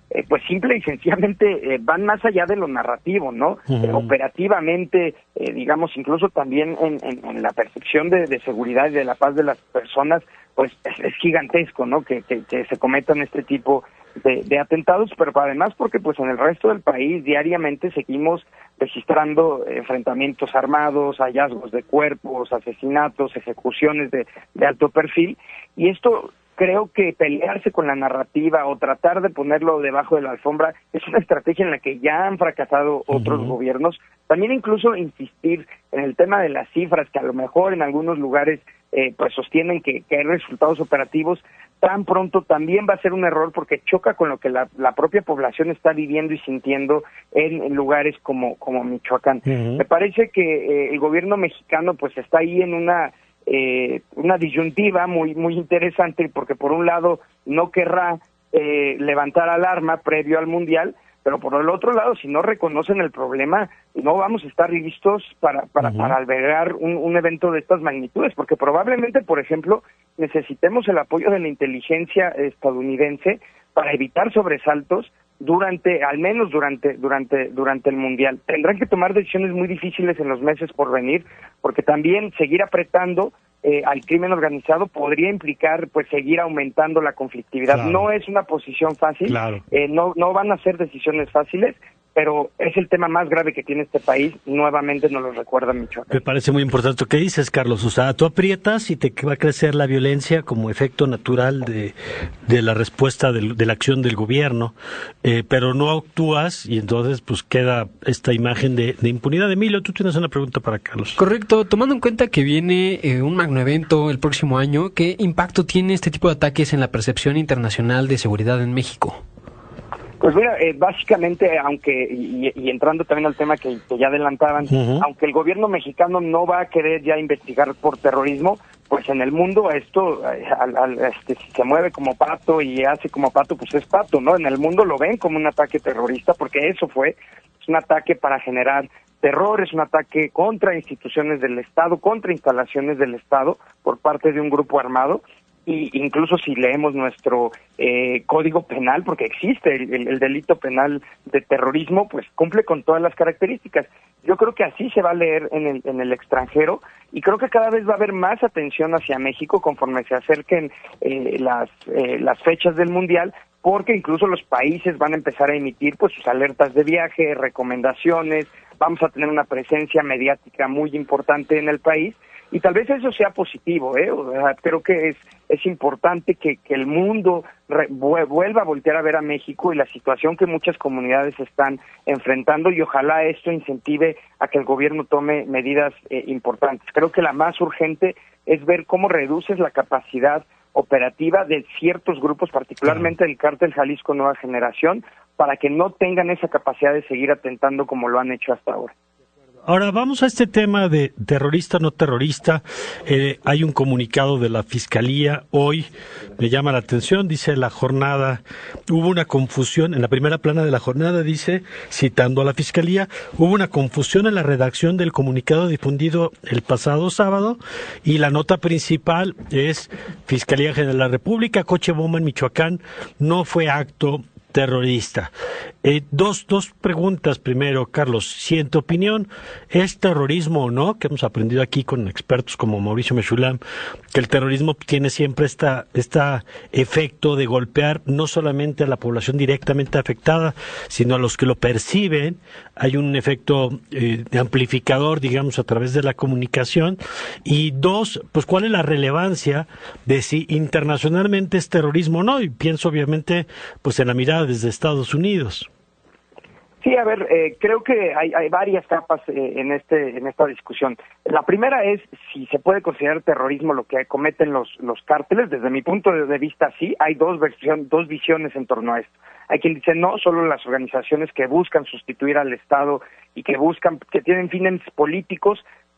eh, pues simple y sencillamente eh, van más allá de lo narrativo, ¿no? Uh-huh. Eh, operativamente, eh, digamos, incluso también en, en, en la percepción de, de seguridad y de la paz de las personas, pues es, es gigantesco, ¿no? Que, que, que se cometan este tipo de, de atentados, pero además porque pues en el resto del país diariamente seguimos registrando enfrentamientos armados, hallazgos de cuerpos, asesinatos, ejecuciones de, de alto perfil, y esto creo que pelearse con la narrativa o tratar de ponerlo debajo de la alfombra es una estrategia en la que ya han fracasado otros uh-huh. gobiernos. También incluso insistir en el tema de las cifras, que a lo mejor en algunos lugares eh, pues sostienen que, que hay resultados operativos, tan pronto también va a ser un error porque choca con lo que la, la propia población está viviendo y sintiendo en, en lugares como, como Michoacán. Uh-huh. Me parece que eh, el gobierno mexicano pues está ahí en una Eh, una disyuntiva muy muy interesante, porque por un lado no querrá eh, levantar alarma previo al Mundial, pero por el otro lado, si no reconocen el problema, no vamos a estar listos para para, uh-huh. para albergar un, un evento de estas magnitudes, porque probablemente, por ejemplo, necesitemos el apoyo de la inteligencia estadounidense para evitar sobresaltos durante, al menos durante, durante, durante el Mundial. Tendrán que tomar decisiones muy difíciles en los meses por venir, porque también seguir apretando eh, al crimen organizado podría implicar, pues, seguir aumentando la conflictividad. Claro. No es una posición fácil, claro. eh, no, no van a ser decisiones fáciles, pero es el tema más grave que tiene este país, nuevamente nos lo recuerda Michoacán. Me parece muy importante lo que dices, Carlos. O sea, tú aprietas y te va a crecer la violencia como efecto natural de, de la respuesta del, de la acción del gobierno, eh, pero no actúas y entonces pues queda esta imagen de, de impunidad. Emilio, tú tienes una pregunta para Carlos. Correcto, tomando en cuenta que viene eh, un magno evento el próximo año, ¿qué impacto tiene este tipo de ataques en la percepción internacional de seguridad en México? Pues mira, eh, básicamente, aunque, y, y entrando también al tema que, que ya adelantaban, uh-huh. aunque el gobierno mexicano no va a querer ya investigar por terrorismo, pues en el mundo esto, al, al, este, si se mueve como pato y hace como pato, pues es pato, ¿no? En el mundo lo ven como un ataque terrorista, porque eso fue, es un ataque para generar terror, es un ataque contra instituciones del Estado, contra instalaciones del Estado, por parte de un grupo armado. Y incluso si leemos nuestro eh, código penal, porque existe el, el, el delito penal de terrorismo, pues cumple con todas las características. Yo creo que así se va a leer en el, en el extranjero, y creo que cada vez va a haber más atención hacia México conforme se acerquen eh, las, eh, las fechas del Mundial, porque incluso los países van a empezar a emitir pues sus alertas de viaje, recomendaciones, vamos a tener una presencia mediática muy importante en el país. Y tal vez eso sea positivo, ¿eh? O sea, creo que es es importante que, que el mundo re, vuelva a voltear a ver a México y la situación que muchas comunidades están enfrentando, y ojalá esto incentive a que el gobierno tome medidas eh, importantes. Creo que la más urgente es ver cómo reduces la capacidad operativa de ciertos grupos, particularmente el Cártel Jalisco Nueva Generación, para que no tengan esa capacidad de seguir atentando como lo han hecho hasta ahora. Ahora vamos a este tema de terrorista no terrorista. Eh, hay un comunicado de la Fiscalía hoy, me llama la atención, dice la jornada, hubo una confusión, en la primera plana de la jornada dice, citando a la Fiscalía, hubo una confusión en la redacción del comunicado difundido el pasado sábado, y la nota principal es Fiscalía General de la República, coche bomba en Michoacán, no fue acto terrorista. Eh, dos, dos preguntas primero, Carlos. Si en tu opinión es terrorismo o no, que hemos aprendido aquí con expertos como Mauricio Mechulam, que el terrorismo tiene siempre esta, esta efecto de golpear no solamente a la población directamente afectada, sino a los que lo perciben. Hay un efecto eh, de amplificador, digamos, a través de la comunicación. Y dos, pues cuál es la relevancia de si internacionalmente es terrorismo o no, y pienso obviamente pues en la mirada desde Estados Unidos. Sí, a ver, eh, creo que hay, hay varias capas eh, en este en esta discusión. La primera es si se puede considerar terrorismo lo que cometen los los cárteles. Desde mi punto de vista, sí, hay dos versión, dos visiones en torno a esto. Hay quien dice no, solo las organizaciones que buscan sustituir al Estado y que buscan, que tienen fines políticos,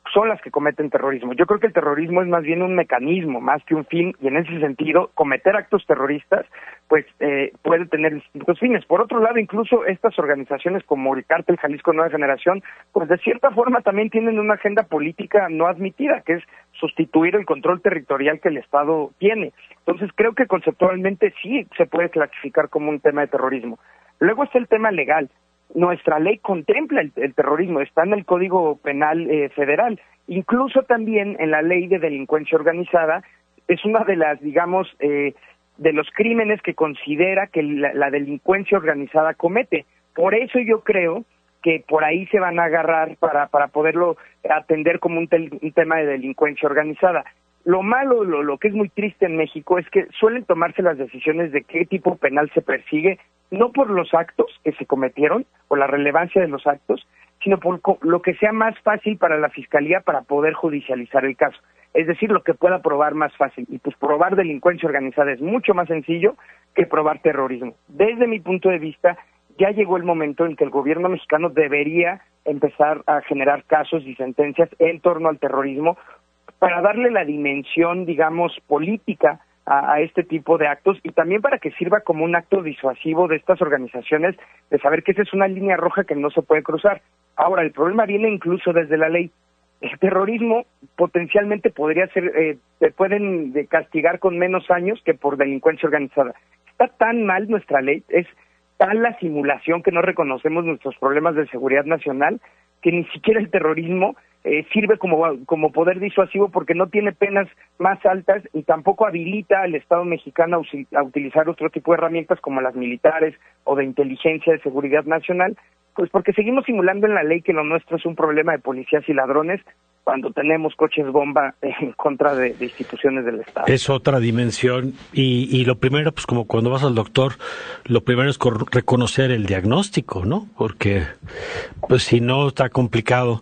son las que cometen terrorismo. Yo creo que el terrorismo es más bien un mecanismo, más que un fin, y en ese sentido, cometer actos terroristas, pues eh, puede tener distintos fines. Por otro lado, incluso estas organizaciones como el Cártel Jalisco Nueva Generación, pues de cierta forma también tienen una agenda política no admitida, que es sustituir el control territorial que el Estado tiene. Entonces creo que conceptualmente sí se puede clasificar como un tema de terrorismo. Luego está el tema legal. Nuestra ley contempla el, el terrorismo, está en el Código Penal eh, Federal, incluso también en la Ley de Delincuencia Organizada, es una de las, digamos, eh, de los crímenes que considera que la, la delincuencia organizada comete. Por eso yo creo que por ahí se van a agarrar para, para poderlo atender como un, tel, un tema de delincuencia organizada. Lo malo, lo, lo que es muy triste en México es que suelen tomarse las decisiones de qué tipo penal se persigue, no por los actos que se cometieron o la relevancia de los actos, sino por lo que sea más fácil para la Fiscalía para poder judicializar el caso. Es decir, lo que pueda probar más fácil. Y pues probar delincuencia organizada es mucho más sencillo que probar terrorismo. Desde mi punto de vista, ya llegó el momento en que el gobierno mexicano debería empezar a generar casos y sentencias en torno al terrorismo para darle la dimensión, digamos, política a, a este tipo de actos y también para que sirva como un acto disuasivo de estas organizaciones de saber que esa es una línea roja que no se puede cruzar. Ahora, el problema viene incluso desde la ley. El terrorismo potencialmente podría ser, eh, se pueden de castigar con menos años que por delincuencia organizada. Está tan mal nuestra ley, es tal la simulación que no reconocemos nuestros problemas de seguridad nacional, que ni siquiera el terrorismo eh, sirve como, como poder disuasivo porque no tiene penas más altas y tampoco habilita al Estado mexicano a, a utilizar otro tipo de herramientas como las militares o de inteligencia de seguridad nacional, pues porque seguimos simulando en la ley que lo nuestro es un problema de policías y ladrones cuando tenemos coches bomba en contra de, de instituciones del Estado. Es otra dimensión y, y lo primero, pues como cuando vas al doctor, lo primero es reconocer el diagnóstico, ¿no? Porque pues si no está complicado.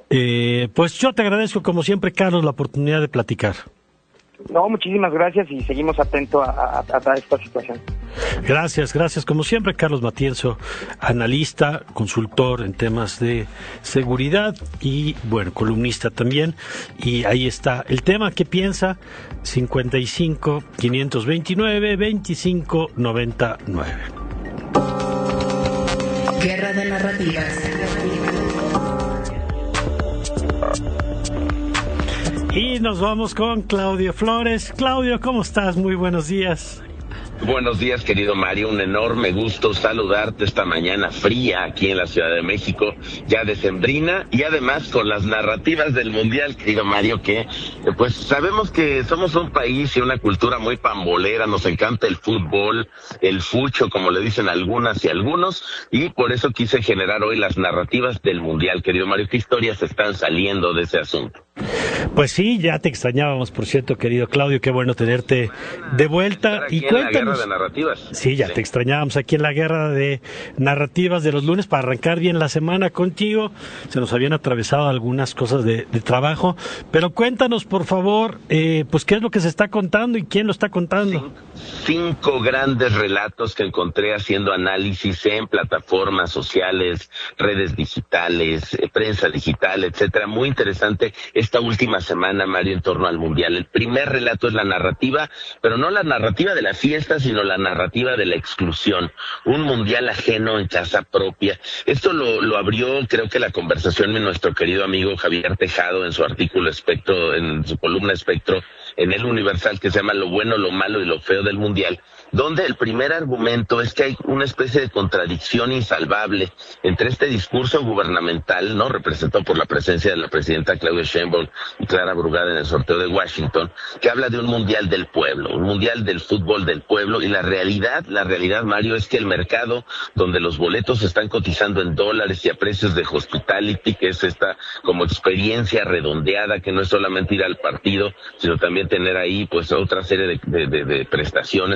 Eh, pues yo te agradezco como siempre, Carlos, la oportunidad de platicar. No, muchísimas gracias y seguimos atentos a, a, a esta situación. Gracias, gracias. Como siempre, Carlos Matienzo, analista, consultor en temas de seguridad y, bueno, columnista también. Y ahí está el tema. ¿Qué piensa? cincuenta y cinco, quinientos veintinueve, veinticinco noventa y nueve. Guerra de narrativas. Y nos vamos con Claudio Flores. Claudio, ¿cómo estás? Muy buenos días. Buenos días, querido Mario, un enorme gusto saludarte esta mañana fría aquí en la Ciudad de México, ya decembrina, y además con las narrativas del Mundial, querido Mario, que pues sabemos que somos un país y una cultura muy pambolera, nos encanta el fútbol, el fucho, como le dicen algunas y algunos, y por eso quise generar hoy las narrativas del Mundial, querido Mario. ¿Qué historias están saliendo de ese asunto? Pues sí, ya te extrañábamos, por cierto, querido Claudio, qué bueno tenerte de vuelta. Y cuéntanos. De narrativas. Sí, ya sí. Te extrañábamos aquí en la guerra de narrativas de los lunes para arrancar bien la semana contigo. Se nos habían atravesado algunas cosas de, de trabajo, pero cuéntanos, por favor, eh, pues qué es lo que se está contando y quién lo está contando. Cinco, cinco grandes relatos que encontré haciendo análisis en plataformas sociales, redes digitales, eh, prensa digital, etcétera. Muy interesante esta última semana, Mario, en torno al Mundial. El primer relato es la narrativa, pero no la narrativa de la fiesta, sino la narrativa de la exclusión. Un Mundial ajeno en casa propia. Esto lo, lo abrió, creo que la conversación de nuestro querido amigo Javier Tejado en su artículo Espectro, en su columna Espectro, en El Universal, que se llama Lo bueno, lo malo y lo feo del Mundial, donde el primer argumento es que hay una especie de contradicción insalvable entre este discurso gubernamental, no representado por la presencia de la presidenta Claudia Sheinbaum y Clara Brugada en el sorteo de Washington, que habla de un mundial del pueblo, un mundial del fútbol del pueblo, y la realidad, la realidad, Mario, es que el mercado donde los boletos están cotizando en dólares y a precios de hospitality, que es esta como experiencia redondeada, que no es solamente ir al partido, sino también tener ahí pues otra serie de, de, de, de prestaciones o experiencias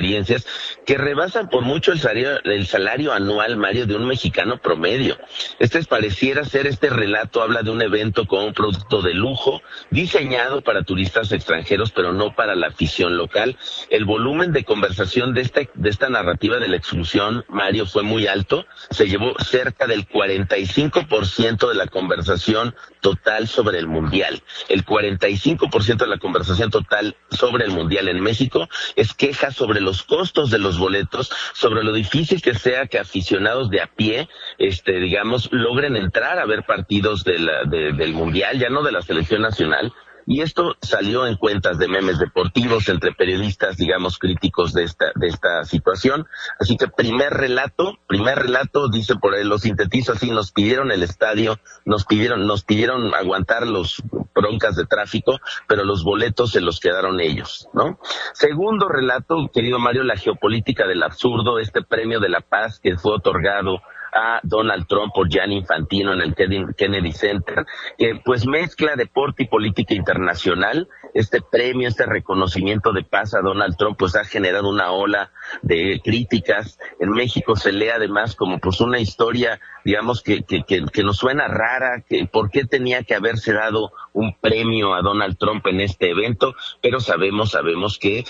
audiencias que rebasan por mucho el salario, el salario anual, Mario, de un mexicano promedio. Este pareciera ser, este relato habla de un evento con un producto de lujo, diseñado para turistas extranjeros, pero no para la afición local. El volumen de conversación de esta, de esta narrativa de la exclusión, Mario, fue muy alto. Se llevó cerca del cuarenta y cinco por ciento de la conversación total sobre el Mundial. El cuarenta y cinco por ciento de la conversación total sobre el Mundial en México es queja sobre los costos de los boletos, sobre lo difícil que sea que aficionados de a pie, este, digamos, logren entrar a ver partidos de la, de, del Mundial, ya no de la selección nacional. Y esto salió en cuentas de memes deportivos entre periodistas, digamos, críticos de esta de esta situación. Así que primer relato, primer relato, dice por ahí, lo sintetizo así: nos pidieron el estadio, nos pidieron, nos pidieron aguantar los broncas de tráfico, pero los boletos se los quedaron ellos, ¿no? Segundo relato, querido Mario, la geopolítica del absurdo, este premio de la paz que fue otorgado a Donald Trump por Gianni Infantino en el Kennedy Center, que pues mezcla deporte y política internacional. Este premio, este reconocimiento de paz a Donald Trump, pues ha generado una ola de críticas. En México se lee además como pues una historia, digamos, que, que, que, que nos suena rara, que por qué tenía que haberse dado un premio a Donald Trump en este evento, pero sabemos, sabemos que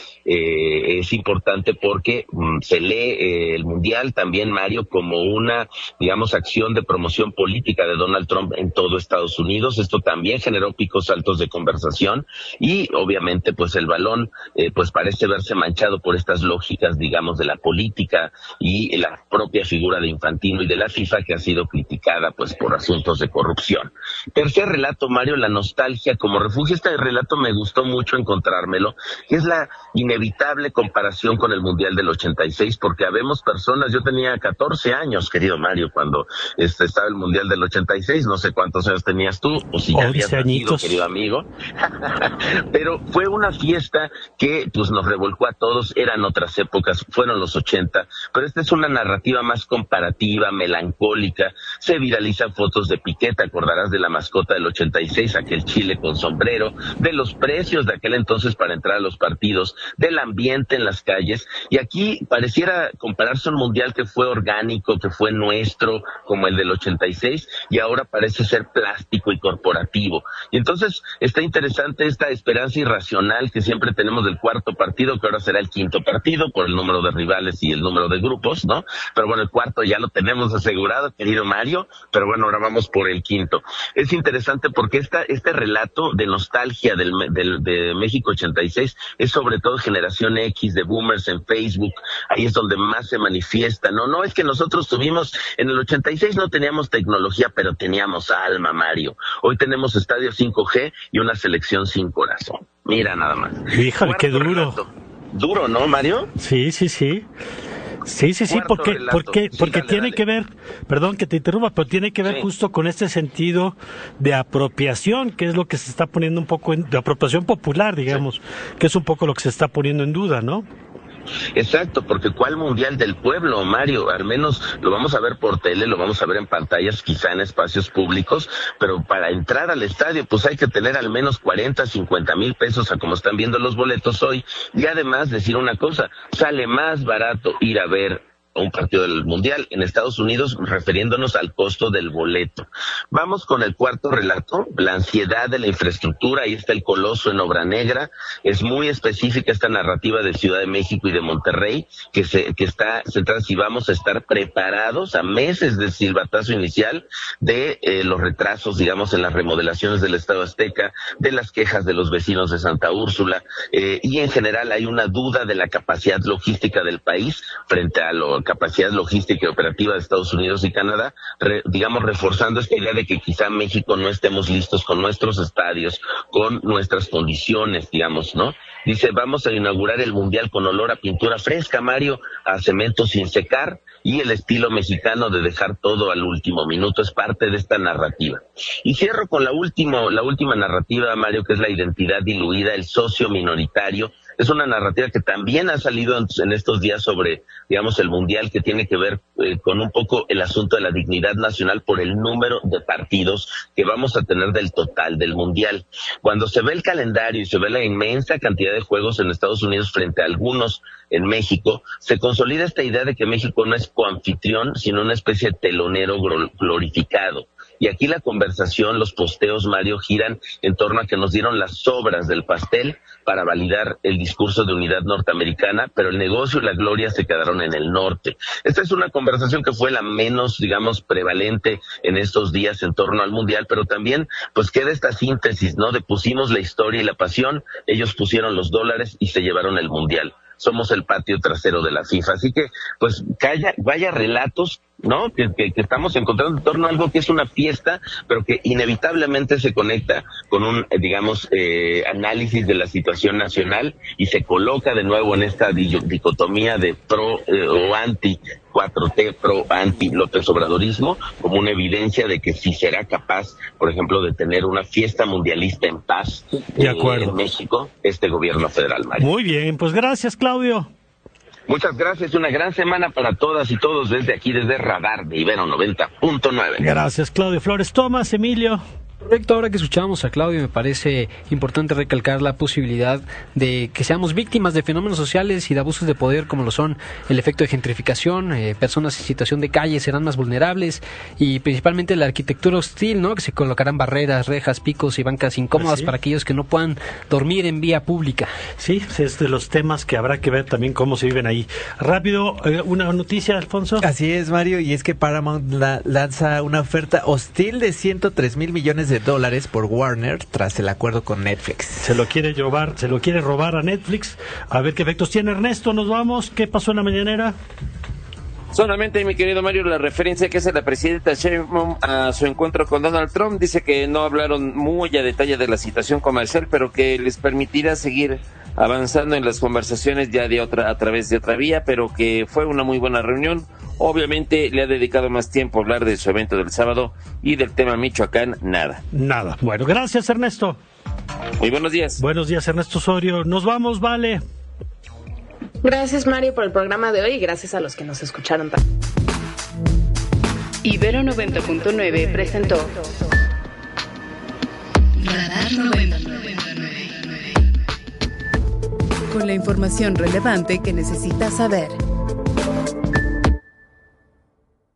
eh, es importante porque mm, se lee eh, el Mundial también, Mario, como una, digamos, acción de promoción política de Donald Trump en todo Estados Unidos. Esto también generó picos altos de conversación y obviamente pues el balón eh, pues parece verse manchado por estas lógicas, digamos, de la política y la propia figura de Infantino y de la FIFA, que ha sido criticada pues por asuntos de corrupción. Tercer relato, Mario, la nostalgia como refugio. Este relato me gustó mucho encontrármelo, que es la inevitable comparación con el Mundial del ochenta y seis, porque habemos personas, yo tenía catorce años, querido Mario, cuando este, estaba el Mundial del ochenta y seis, no sé cuántos años tenías tú, o si ya habías nacido, querido amigo, pero fue una fiesta que pues nos revolcó a todos. Eran otras épocas, fueron los ochenta, pero esta es una narrativa más comparativa, melancólica. Se viralizan fotos de Piqué, te acordarás de la mascota del ochenta y seis, aquel chile con sombrero, de los precios de aquel entonces para entrar a los partidos, del ambiente en las calles, y aquí pareciera compararse un Mundial que fue orgánico, que fue nuestro, como el del ochenta y seis, y ahora parece ser plástico y corporativo. Y entonces está interesante esta esperanza irracional que siempre tenemos del cuarto partido, que ahora será el quinto partido por el número de rivales y el número de grupos, ¿no? Pero bueno, el cuarto ya lo tenemos asegurado, querido Mario, pero bueno, ahora vamos por el quinto. Es interesante porque esta, este relato de nostalgia del, del, de México ochenta y seis es sobre todo generación X, de boomers en Facebook. Ahí es donde más se manifiesta. No, no es que nosotros tuvimos, en el ochenta y seis no teníamos tecnología, pero teníamos alma, Mario. Hoy tenemos estadio cinco G y una selección sin corazón. Mira nada más. Híjole, qué duro. Relato. Duro, ¿no, Mario? Sí, sí, sí. Sí, sí, sí, porque, porque, porque sí, tiene dale. que ver, perdón que te interrumpa, pero tiene que ver sí. justo con este sentido de apropiación, que es lo que se está poniendo un poco, en, de apropiación popular, digamos, sí. que es un poco lo que se está poniendo en duda, ¿no? Exacto, porque ¿cuál Mundial del Pueblo, Mario? Al menos lo vamos a ver por tele, lo vamos a ver en pantallas, quizá en espacios públicos, pero para entrar al estadio pues hay que tener al menos cuarenta, cincuenta mil pesos a como están viendo los boletos hoy. Y además decir una cosa, sale más barato ir a ver un partido del Mundial en Estados Unidos, refiriéndonos al costo del boleto. Vamos con el cuarto relato, la ansiedad de la infraestructura. Ahí está el coloso en obra negra. Es muy específica esta narrativa de Ciudad de México y de Monterrey, que se que está centrada si vamos a estar preparados a meses del silbatazo inicial de eh, los retrasos, digamos, en las remodelaciones del Estado Azteca, de las quejas de los vecinos de Santa Úrsula, eh, y en general hay una duda de la capacidad logística del país frente a lo capacidad logística y operativa de Estados Unidos y Canadá, re, digamos, reforzando esta idea de que quizá México no estemos listos con nuestros estadios, con nuestras condiciones, digamos, ¿no? Dice, vamos a inaugurar el Mundial con olor a pintura fresca, Mario, a cemento sin secar, y el estilo mexicano de dejar todo al último minuto es parte de esta narrativa. Y cierro con la última, la última narrativa, Mario, que es la identidad diluida, el socio minoritario, Es una narrativa que también ha salido en, en estos días sobre, digamos, el Mundial, que tiene que ver eh, con un poco el asunto de la dignidad nacional por el número de partidos que vamos a tener del total del Mundial. Cuando se ve el calendario y se ve la inmensa cantidad de juegos en Estados Unidos frente a algunos en México, se consolida esta idea de que México no es coanfitrión, sino una especie de telonero glorificado. Y aquí la conversación, los posteos, Mario, giran en torno a que nos dieron las sobras del pastel para validar el discurso de unidad norteamericana, pero el negocio y la gloria se quedaron en el norte. Esta es una conversación que fue la menos, digamos, prevalente en estos días en torno al Mundial, pero también pues queda esta síntesis, ¿no? De pusimos la historia y la pasión, ellos pusieron los dólares y se llevaron el Mundial. Somos el patio trasero de la FIFA. Así que, pues, calla, vaya relatos, ¿no? Que, que, que estamos encontrando en torno a algo que es una fiesta, pero que inevitablemente se conecta con un, eh, digamos, eh, análisis de la situación nacional y se coloca de nuevo en esta dicotomía de pro eh, o anti cuatro T, pro anti López Obradorismo, como una evidencia de que sí será capaz, por ejemplo, de tener una fiesta mundialista en paz de acuerdo. Eh, en México, este gobierno federal, Mario. Muy bien, pues gracias, Claudio. Muchas gracias, una gran semana para todas y todos desde aquí, desde Radar de Ibero noventa punto nueve. Gracias, Claudio Flores. Tomás, Emilio. Correcto, ahora que escuchamos a Claudio, me parece importante recalcar la posibilidad de que seamos víctimas de fenómenos sociales y de abusos de poder, como lo son el efecto de gentrificación, eh, personas en situación de calle serán más vulnerables, y principalmente la arquitectura hostil, ¿no? Que se colocarán barreras, rejas, picos y bancas incómodas, ¿sí?, para aquellos que no puedan dormir en vía pública. Sí, es de los temas que habrá que ver también cómo se viven ahí. Rápido, eh, una noticia, Alfonso. Así es, Mario, y es que Paramount la, lanza una oferta hostil de ciento tres mil millones de dólares por Warner tras el acuerdo con Netflix. Se lo quiere robar, se lo quiere robar a Netflix. A ver qué efectos tiene. Ernesto, nos vamos. ¿Qué pasó en la mañanera? Solamente, mi querido Mario, la referencia que hace la presidenta Sheinbaum a su encuentro con Donald Trump. Dice que no hablaron muy a detalle de la situación comercial, pero que les permitirá seguir avanzando en las conversaciones ya de otra, a través de otra vía, pero que fue una muy buena reunión. Obviamente le ha dedicado más tiempo a hablar de su evento del sábado, y del tema Michoacán, nada. Nada. Bueno, gracias, Ernesto. Muy buenos días. Buenos días, Ernesto Osorio. Nos vamos, Vale. Gracias, Mario, por el programa de hoy, y gracias a los que nos escucharon también. Ibero noventa punto nueve presentó Radar noventa. Con la información relevante que necesitas saber.